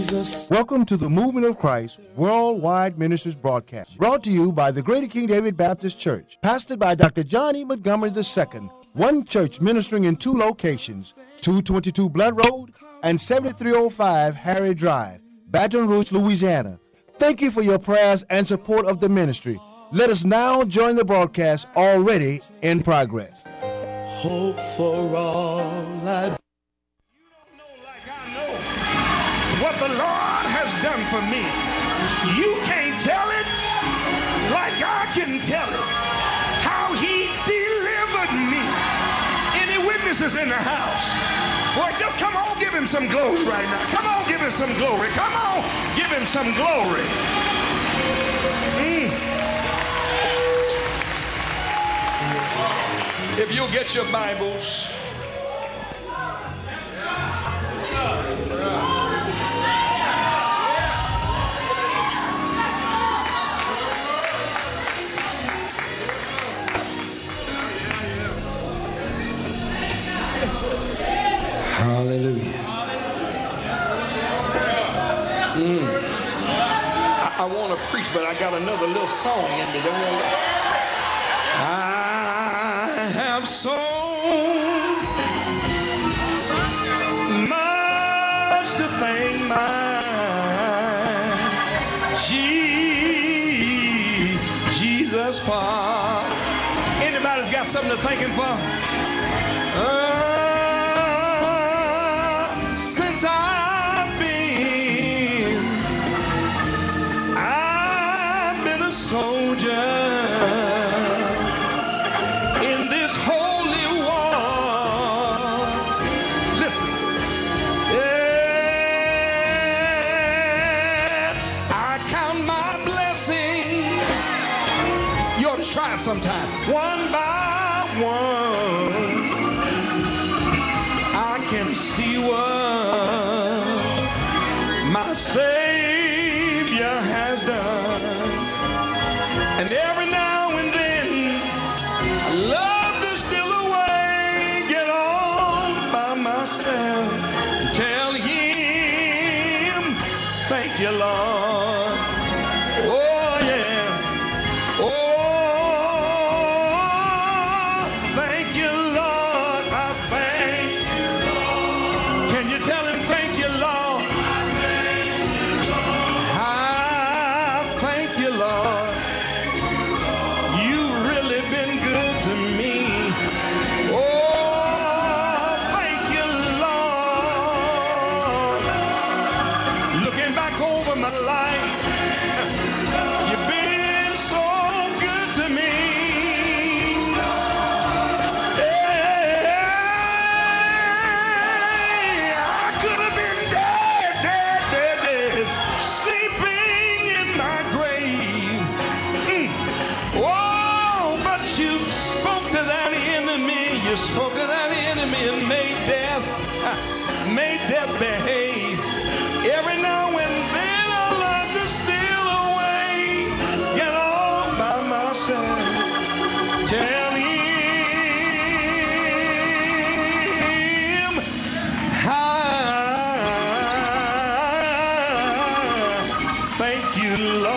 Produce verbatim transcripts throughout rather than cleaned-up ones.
Jesus. Welcome to the Movement of Christ Worldwide Ministries broadcast, brought to you by the Greater King David Baptist Church, pastored by Doctor John E. Montgomery the Second, one church ministering in two locations, two twenty-two Blood Road and seventy-three oh five Harry Drive, Baton Rouge, Louisiana. Thank you for your prayers and support of the ministry. Let us now join the broadcast already in progress. Hope for all I what the Lord has done for me. You can't tell it like I can tell it. How he delivered me. Any witnesses in the house? Boy, just come on, give him some glory right now. Come on, give him some glory. Come on, give him some glory. Mm. If you'll get your Bibles. Hallelujah. Mm. I, I want to preach, but I got another little song in me. Don't want to... I have so much to thank my Jesus for. Anybody's got something to thank him for? Uh, sometime, one by one, I can see what my Savior has done. And every now and then, I love to steal away, get on by myself, and tell him, thank you, Lord. Oh, yeah. Oh, spoke to that enemy and made death, made death behave. Every now and then I love to steal away, get on by myself, tell him how thank you,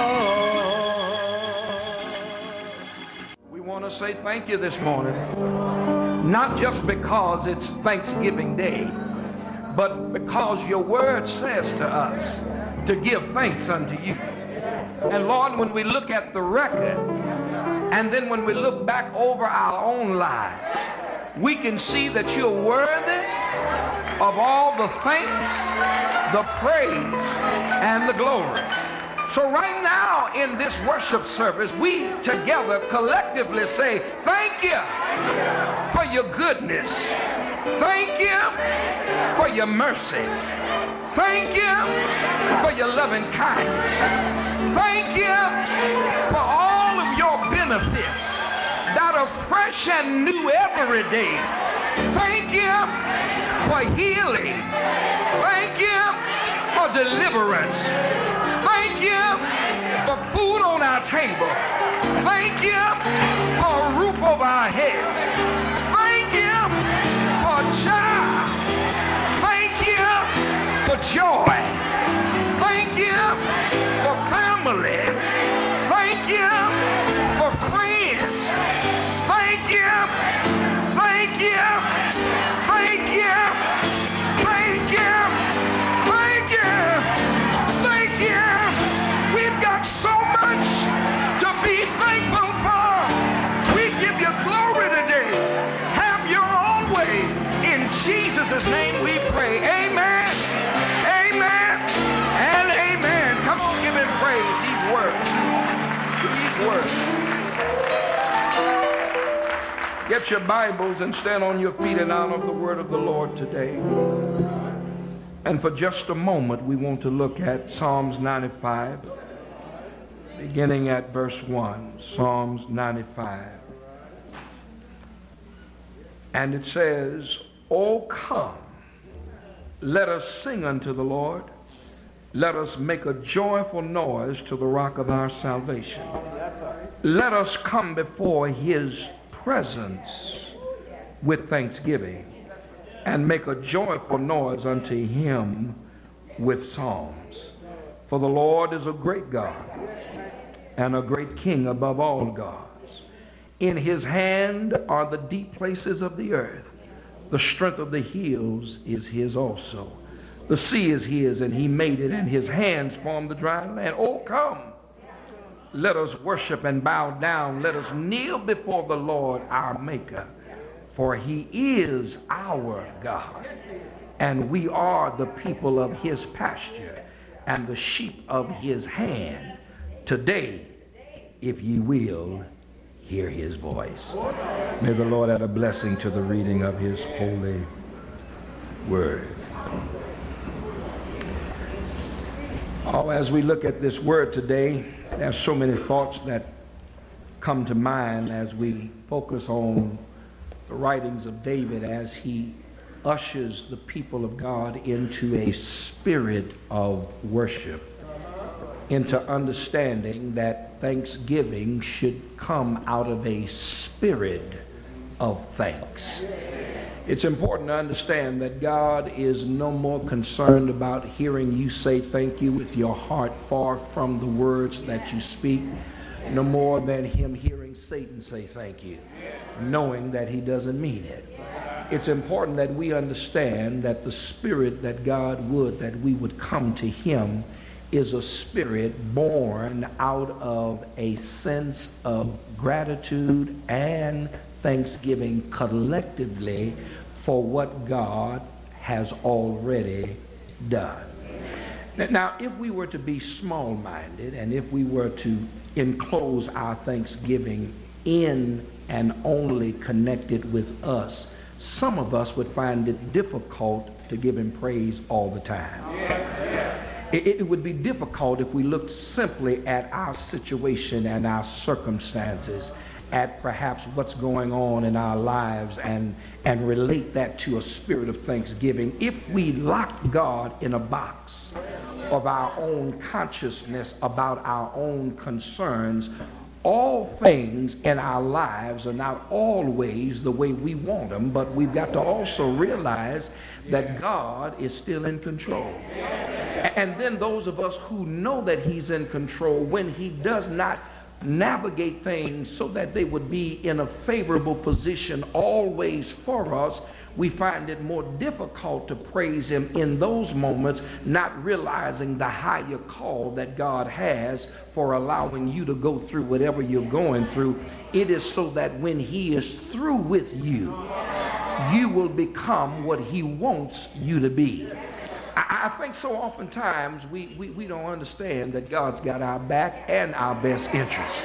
Lord. We want to say thank you this morning. Not just because it's Thanksgiving Day, but because your word says to us to give thanks unto you. And Lord, when we look at the record, and then when we look back over our own lives, we can see that you're worthy of all the thanks, the praise, and the glory. So right now in this worship service, we together collectively say, thank you for your goodness. Thank you for your mercy. Thank you for your loving kindness. Thank you for all of your benefits that are fresh and new every day. Thank you for healing. Thank you for deliverance. Thank you for food on our table. Thank you for a roof over our heads. Thank you for a job. Thank you for joy. Jesus' name we pray. Amen. Amen. And amen. Come on, give him praise. He's worthy. He's worthy. Get your Bibles and stand on your feet in honor of the word of the Lord today. And for just a moment, we want to look at Psalms ninety-five, beginning at verse one. Psalms ninety-five. And it says, "O come, let us sing unto the Lord. Let us make a joyful noise to the rock of our salvation. Let us come before his presence with thanksgiving, and make a joyful noise unto him with psalms. For the Lord is a great God, and a great King above all gods. In his hand are the deep places of the earth. The strength of the hills is his also. The sea is his, and he made it, and his hands formed the dry land. Oh, come, let us worship and bow down. Let us kneel before the Lord our Maker. For he is our God, and we are the people of his pasture, and the sheep of his hand. Today, if ye will, hear his voice." May the Lord add a blessing to the reading of his holy word. Oh, as we look at this word today, there's so many thoughts that come to mind as we focus on the writings of David as he ushers the people of God into a spirit of worship, into understanding that thanksgiving should come out of a spirit of thanks. It's important to understand that God is no more concerned about hearing you say thank you with your heart far from the words that you speak, no more than him hearing Satan say thank you, knowing that he doesn't mean it. It's important that we understand that the spirit that God would that we would come to him is a spirit born out of a sense of gratitude and thanksgiving collectively for what God has already done. Now, if we were to be small-minded, and if we were to enclose our thanksgiving in and only connected with us, some of us would find it difficult to give him praise all the time. It, it would be difficult if we looked simply at our situation and our circumstances, at perhaps what's going on in our lives, and, and relate that to a spirit of thanksgiving. If we locked God in a box of our own consciousness about our own concerns, all things in our lives are not always the way we want them, but we've got to also realize that God is still in control. And then those of us who know that he's in control, when he does not navigate things so that they would be in a favorable position always for us, we find it more difficult to praise him in those moments, not realizing the higher call that God has for allowing you to go through whatever you're going through. It is so that when he is through with you, you will become what he wants you to be. I, I think so oftentimes we, we, we don't understand that God's got our back and our best interest.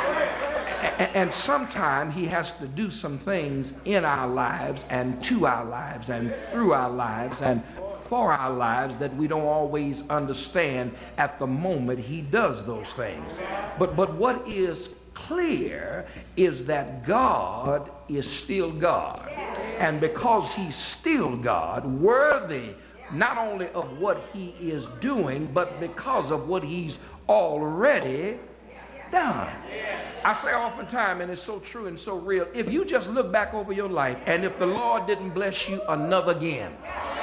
And, and sometimes he has to do some things in our lives and to our lives and through our lives and for our lives that we don't always understand at the moment he does those things. But, but what is clear is that God is still God. And because he's still God, worthy not only of what he is doing, but because of what he's already done. I say oftentimes, and it's so true and so real, if you just look back over your life, and if the Lord didn't bless you another again,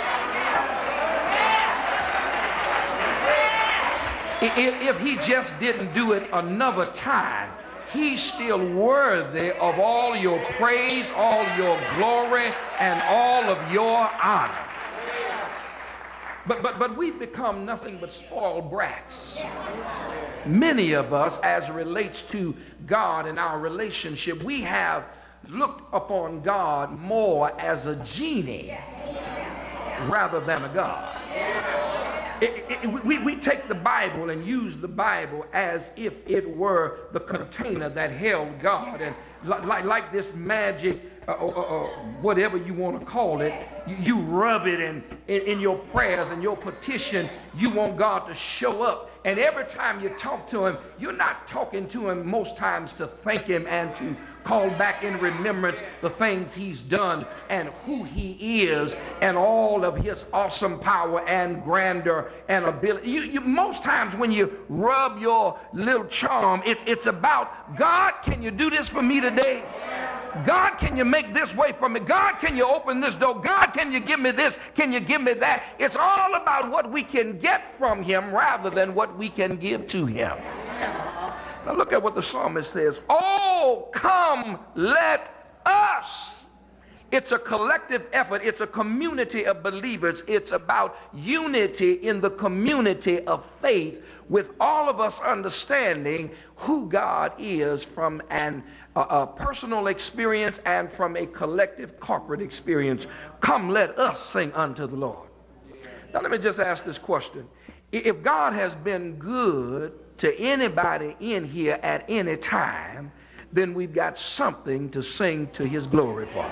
if, if he just didn't do it another time, he's still worthy of all your praise, all your glory, and all of your honor. But, but, but we've become nothing but spoiled brats. Many of us, as relates to God and our relationship, we have looked upon God more as a genie rather than a God. It, it, we, we take the Bible and use the Bible as if it were the container that held God. And like, like this magic, uh, uh, uh, whatever you want to call it, you, you rub it in, in, in your prayers and your petition. You want God to show up. And every time you talk to him, you're not talking to him most times to thank him and to call back in remembrance the things he's done and who he is and all of his awesome power and grandeur and ability. You, you, most times when you rub your little charm, it's, it's about, God, can you do this for me today? God, can you make this way for me? God, can you open this door? God, can you give me this? Can you give me that? It's all about what we can get from him rather than what we can give to him. Now look at what the psalmist says. Oh, come, let us. It's a collective effort. It's a community of believers. It's about unity in the community of faith, with all of us understanding who God is from an, a, a personal experience and from a collective corporate experience. Come, let us sing unto the Lord. Now let me just ask this question. If God has been good to anybody in here at any time, then we've got something to sing to his glory for.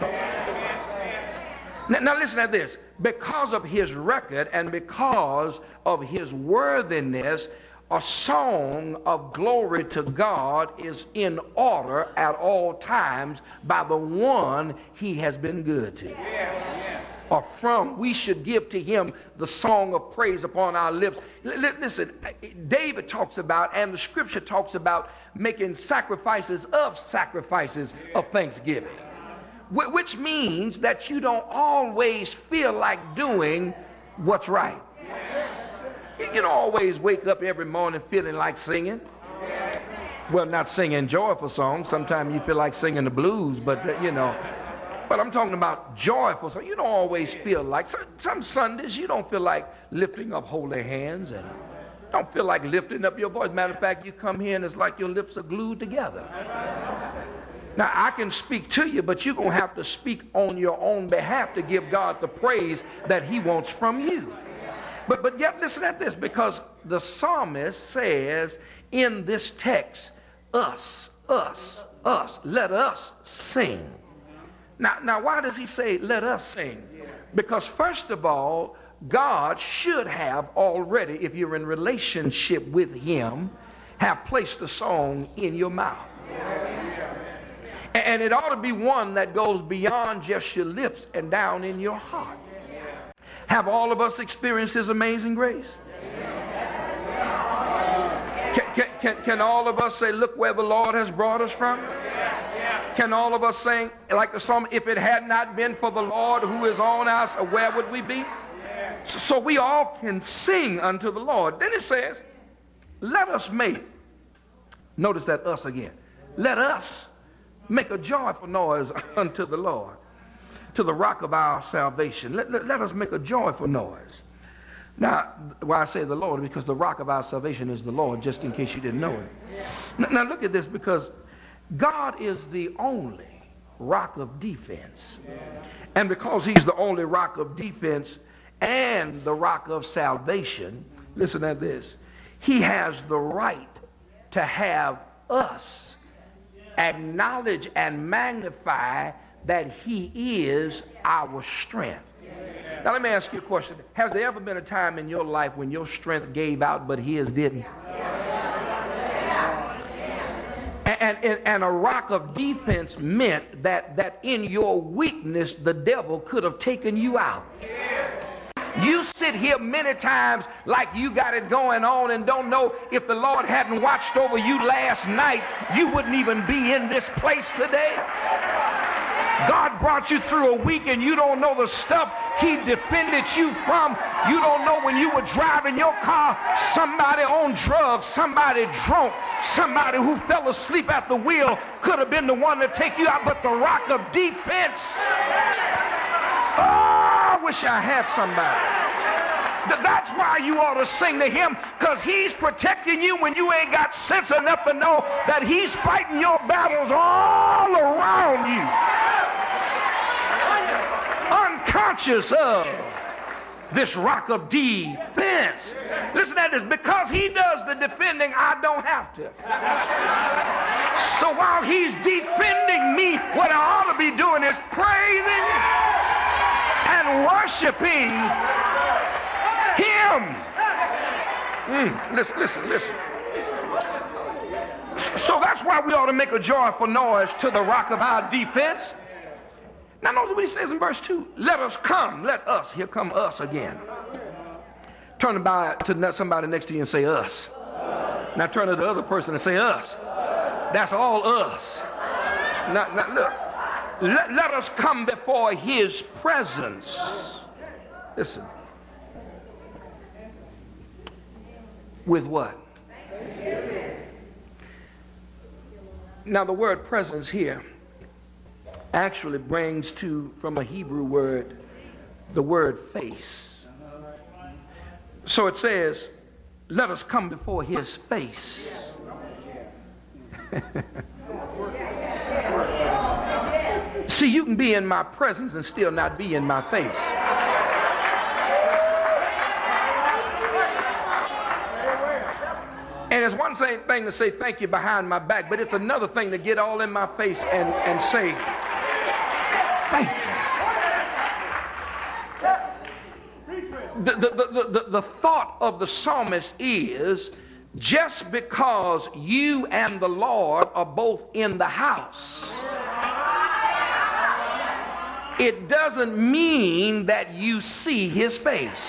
Now, now listen to this. Because of his record and because of his worthiness, a song of glory to God is in order at all times by the one he has been good to. Or from, we should give to him the song of praise upon our lips. L- listen, David talks about, and the scripture talks about, making sacrifices of sacrifices of thanksgiving. Wh- which means that you don't always feel like doing what's right. You don't always wake up every morning feeling like singing. Well, not singing joyful songs. Sometimes you feel like singing the blues, but uh, you know. But I'm talking about joyful songs. You don't always feel like, some, some Sundays you don't feel like lifting up holy hands and don't feel like lifting up your voice. Matter of fact, you come here and it's like your lips are glued together. Now, I can speak to you, but you're going to have to speak on your own behalf to give God the praise that he wants from you. But, but yet, listen at this, because the psalmist says in this text, us, us, us, let us sing. Now, now, why does he say, let us sing? Because first of all, God should have already, if you're in relationship with him, have placed the song in your mouth. And it ought to be one that goes beyond just your lips and down in your heart. Have all of us experienced his amazing grace? Can, can, can, can all of us say, look where the Lord has brought us from? Can all of us sing, like the psalm, if it had not been for the Lord who is on us, where would we be? So, so we all can sing unto the Lord. Then it says, let us make, notice that us again, let us make a joyful noise unto the Lord, to the rock of our salvation. Let, let, let us make a joyful noise. Now, why I say the Lord, because the rock of our salvation is the Lord, just in case you didn't know it. Now, now look at this, because God is the only rock of defense. And because he's the only rock of defense and the rock of salvation, listen to this, he has the right to have us acknowledge and magnify that he is our strength. Now let me ask you a question. Has there ever been a time in your life when your strength gave out but his didn't? And, and, and a rock of defense meant that, that in your weakness the devil could have taken you out. You sit here many times like you got it going on and don't know if the Lord hadn't watched over you last night, you wouldn't even be in this place today. God brought you through a week and you don't know the stuff he defended you from. You don't know when you were driving your car, somebody on drugs, somebody drunk, somebody who fell asleep at the wheel could have been the one to take you out, but the rock of defense. Oh, I wish I had somebody. That's why you ought to sing to him, because he's protecting you when you ain't got sense enough to know that he's fighting your battles all around you. Unconscious of this rock of defense. Listen at this. Because he does the defending, I don't have to. So while he's defending me, what I ought to be doing is praising and worshiping him. Mm, listen, listen, listen. So that's why we ought to make a joyful noise to the rock of our defense. Now notice what he says in verse two. Let us come, let us. Here come us again. Turn by to somebody next to you and say us. Now turn to the other person and say us. That's all us. Now, now look. Let, let us come before his presence. Listen. With what? Now the word presence here actually brings to, from a Hebrew word, the word face. So it says, let us come before his face. See, you can be in my presence and still not be in my face. And it's one thing to say thank you behind my back, but it's another thing to get all in my face and, and say thank you. The, the, the, the, the thought of the psalmist is, just because you and the Lord are both in the house, it doesn't mean that you see his face.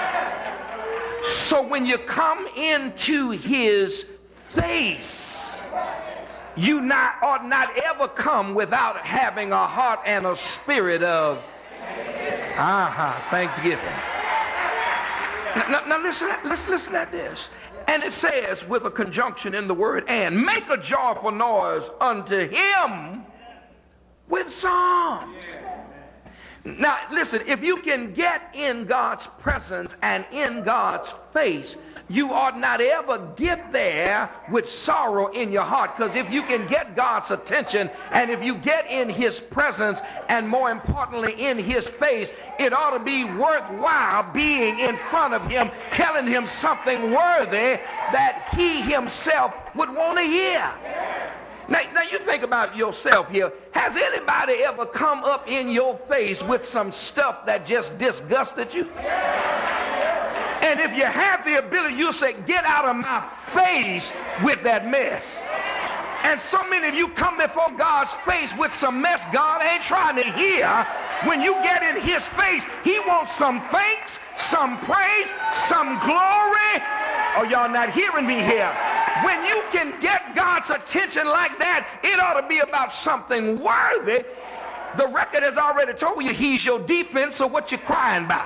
So when you come into his face, you not, ought not ever come without having a heart and a spirit of uh-huh, thanksgiving. Now, now, now listen, let's listen at this. And it says, with a conjunction in the word and, make a joyful noise unto him with psalms. Now, listen, if you can get in God's presence and in God's face, you ought not ever get there with sorrow in your heart. Because if you can get God's attention and if you get in his presence and more importantly in his face, it ought to be worthwhile being in front of him, telling him something worthy that he himself would want to hear. Now, now you think about yourself here. Has anybody ever come up in your face with some stuff that just disgusted you? And if you have the ability, you'll say, get out of my face with that mess. And so many of you come before God's face with some mess God ain't trying to hear. When you get in his face, he wants some thanks, some praise, some glory. Oh, y'all not hearing me here. When you can get God's attention like that, it ought to be about something worthy. The record has already told you he's your defense, so what you crying about?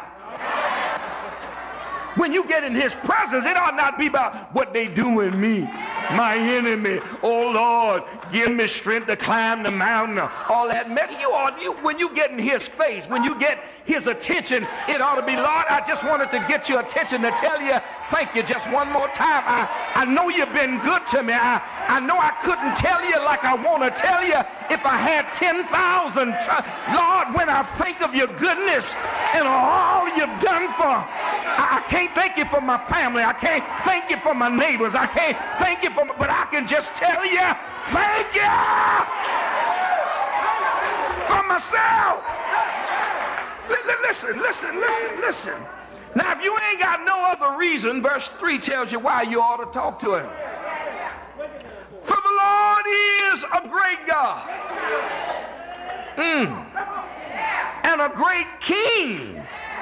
When you get in his presence, it ought not be about what they doing me, my enemy. Oh Lord, give me strength to climb the mountain. All that. You ought, you, when you get in his face, when you get his attention, it ought to be, Lord, I just wanted to get your attention to tell you thank you just one more time. I, I know you've been good to me. I, I know I couldn't tell you like I want to tell you if I had ten thousand. Lord, when I think of your goodness and all you've done for, I, I can't thank you for my family. I can't thank you for my neighbors. I can't thank you for my, but I can just tell you, thank you for myself. Listen, listen, listen, listen. Now, if you ain't got no other reason, verse three tells you why you ought to talk to him. For the Lord is a great God. Mm. And a great King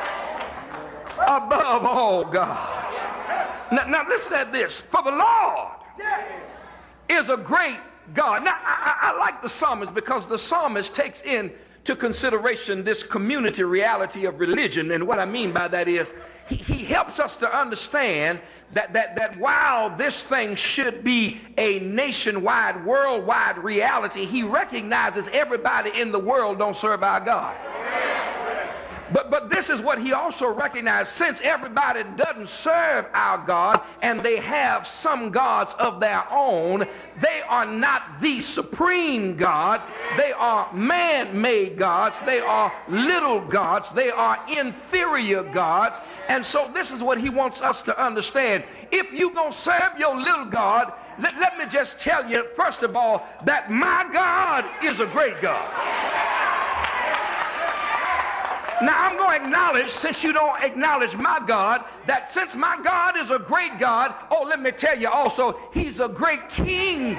above all gods. Now, now listen at this. For the Lord is a great God. Now, I, I, I like the psalmist because the psalmist takes in to consideration this community reality of religion. And what I mean by that is he, he helps us to understand that, that, that while this thing should be a nationwide, worldwide reality, he recognizes everybody in the world don't serve our God. But, but this is what he also recognized. Since everybody doesn't serve our God and they have some gods of their own, they are not the supreme God. They are man-made gods. They are little gods. They are inferior gods. And so this is what he wants us to understand. If you're going to serve your little God, let, let me just tell you, first of all, that my God is a great God. Now, I'm going to acknowledge, since you don't acknowledge my God, that since my God is a great God, oh, let me tell you also, he's a great king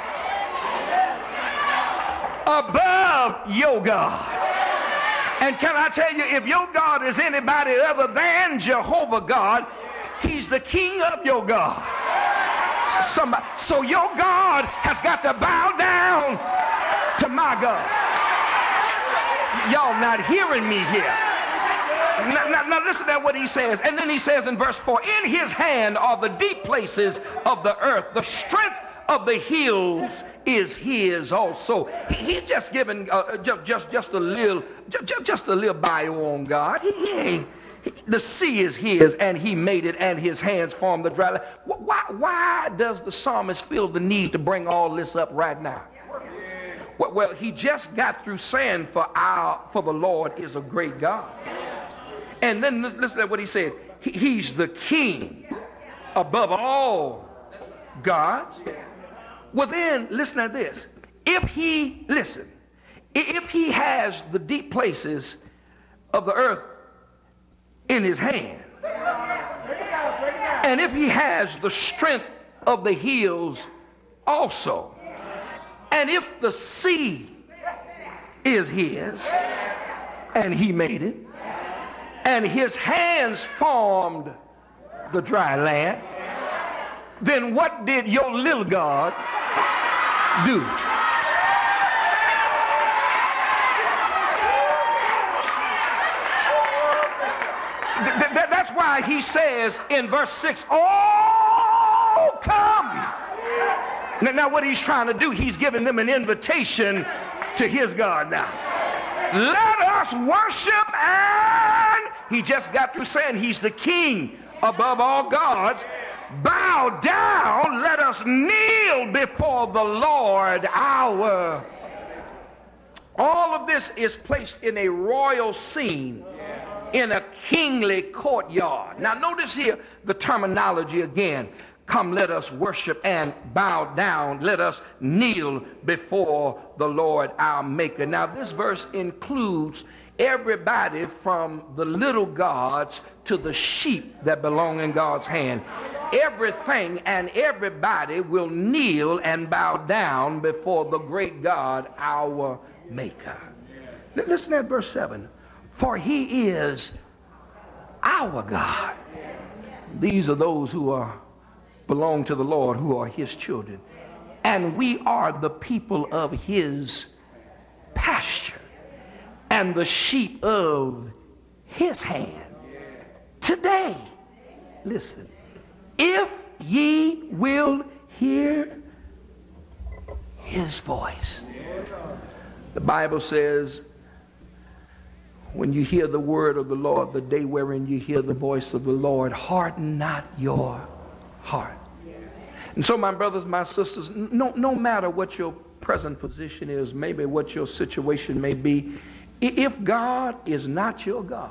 above your God. And can I tell you, if your God is anybody other than Jehovah God, he's the king of your God. Somebody, so your God has got to bow down to my God. Y'all not hearing me here. Now, now, now listen to what he says. And then he says in verse four, in his hand are the deep places of the earth. The strength of the hills is his also. He, he's just giving uh, just, just, just a little, just, just a little bio on God. He, he ain't, he, the sea is his, and he made it, and his hands formed the dry land. Why, why does the psalmist feel the need to bring all this up right now? Well, he just got through saying for our for the Lord is a great God. And then listen to what he said. He, he's the king above all gods. Well, then listen to this. If he, listen, if he has the deep places of the earth in his hand, and if he has the strength of the hills also, and if the sea is his, and he made it, and his hands formed the dry land, then what did your little God do? Th- th- that's why he says in verse six, oh, come. Now, now what he's trying to do, he's giving them an invitation to his God now. Let us worship, and he just got through saying he's the king above all gods. Bow down, let us kneel before the Lord our. All of this is placed in a royal scene, in a kingly courtyard. Now notice here the terminology again. Come, let us worship and bow down. Let us kneel before the Lord our Maker. Now, this verse includes everybody from the little gods to the sheep that belong in God's hand. Everything and everybody will kneel and bow down before the great God, our Maker. Listen at verse seven. For he is our God. These are those who are belong to the Lord, who are his children, and we are the people of his pasture and the sheep of his hand. Today, listen, if ye will hear his voice. The Bible says, when you hear the word of the Lord, the day wherein you hear the voice of the Lord, harden not your heart. And so, my brothers, my sisters, no, no matter what your present position is, maybe what your situation may be, if God is not your God,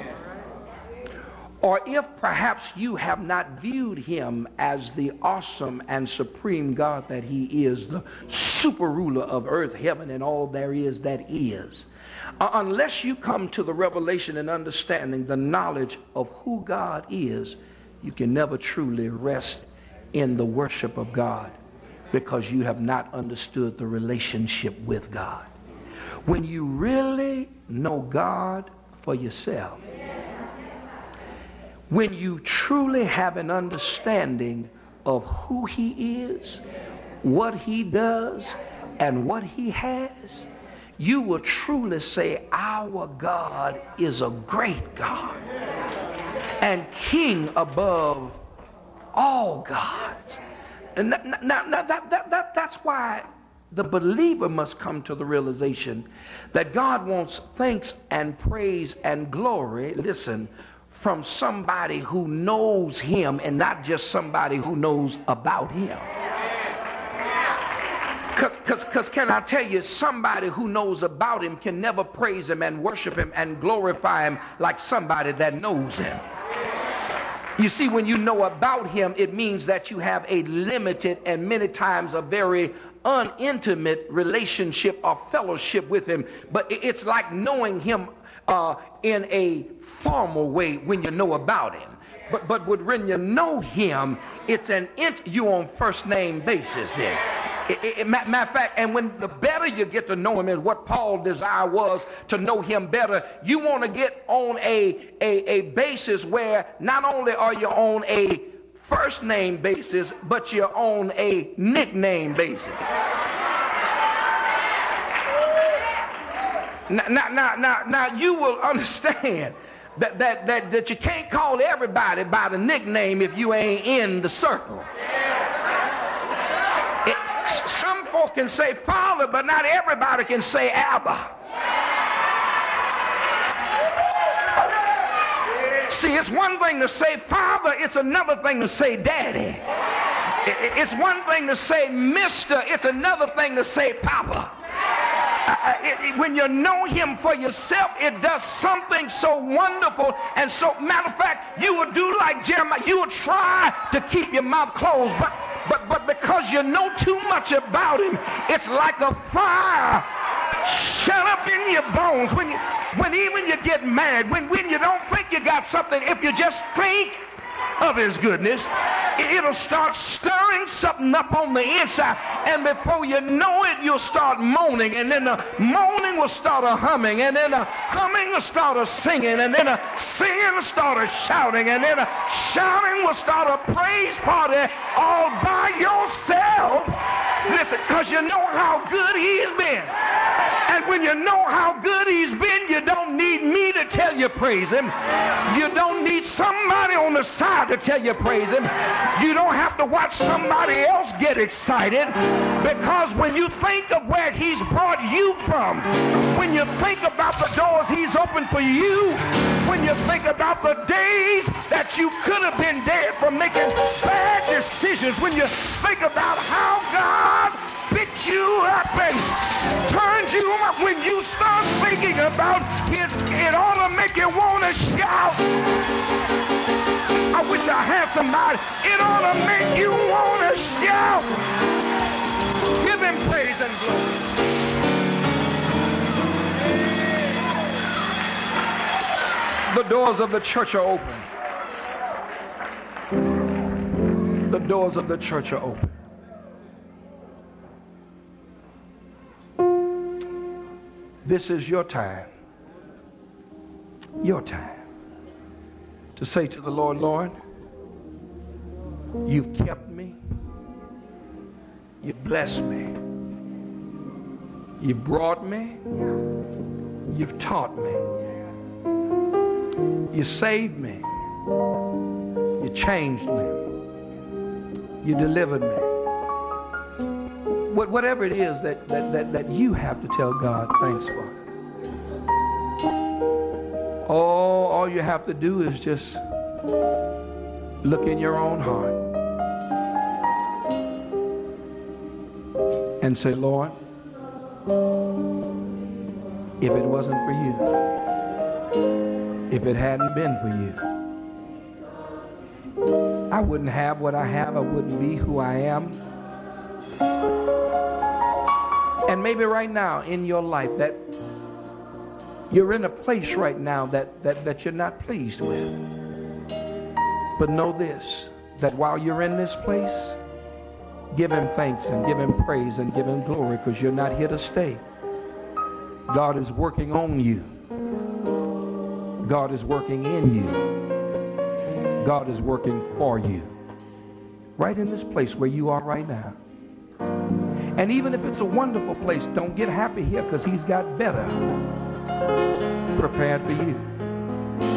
or if perhaps you have not viewed him as the awesome and supreme God that he is, the super ruler of earth, heaven, and all there is that is, uh, unless you come to the revelation and understanding, the knowledge of who God is, you can never truly rest in the worship of God, because you have not understood the relationship with God. When you really know God for yourself, when you truly have an understanding of who he is, what he does, and what he has, you will truly say, our God is a great God and king above all gods. And now, now, now that, that, that, that's why the believer must come to the realization that God wants thanks and praise and glory, listen, from somebody who knows him and not just somebody who knows about him. Because can I tell you, somebody who knows about him can never praise him and worship him and glorify him like somebody that knows him. You see, when you know about him, it means that you have a limited and many times a very unintimate relationship or fellowship with him. But it's like knowing him uh, in a formal way when you know about him. But but when you know him, it's an int you on first name basis then. It, it, it, matter of fact, and when the better you get to know him, is what Paul's desire was, to know him better. You want to get on a, a, a basis where not only are you on a first name basis, but you're on a nickname basis. Now, now, now, now, now you will understand that, that, that, that you can't call everybody by the nickname if you ain't in the circle. It, some folk can say Father, but not everybody can say Abba. See, it's one thing to say Father, it's another thing to say Daddy. It, it's one thing to say Mister, it's another thing to say Papa. Uh, it, it, when you know him for yourself, it does something so wonderful. And so, matter of fact, you would do like Jeremiah. You would try to keep your mouth closed, but but but because you know too much about him, it's like a fire shut up in your bones. When you, when even you get mad, when when you don't think you got something, if you just think of his goodness, it'll start stirring something up on the inside, and before you know it, you'll start moaning, and then the moaning will start a humming, and then the humming will start a singing, and then the singing will start a shouting, and then the shouting will start a praise party all by yourself. Listen, because you know how good he's been. And when you know how good he's been, you don't need me to tell you praise him. You don't need somebody on the side to tell you praise him. You don't have to watch somebody else get excited, because when you think of where he's brought you from, when you think about the doors he's opened for you, when you think about the days that you could have been dead from making bad decisions, when you think about how God picked you up and turned you up, when you start thinking about his, it ought to make you want to shout. I wish I had somebody. It ought to make you want to shout. Give him praise and glory. The doors of the church are open. The doors of the church are open. This is your time, your time, to say to the Lord, Lord, you've kept me, you've blessed me, you've brought me, you've taught me, you saved me, you changed me, you delivered me. Whatever it is that, that, that, that you have to tell God thanks for. Oh, all you have to do is just look in your own heart and say, Lord, if it wasn't for you, if it hadn't been for you, I wouldn't have what I have, I wouldn't be who I am. And maybe right now in your life that you're in a place right now that, that, that you're not pleased with. But know this, that while you're in this place, give him thanks and give him praise and give him glory, because you're not here to stay. God is working on you. God is working in you. God is working for you. Right in this place where you are right now. And even if it's a wonderful place, don't get happy here, because he's got better prepared for you.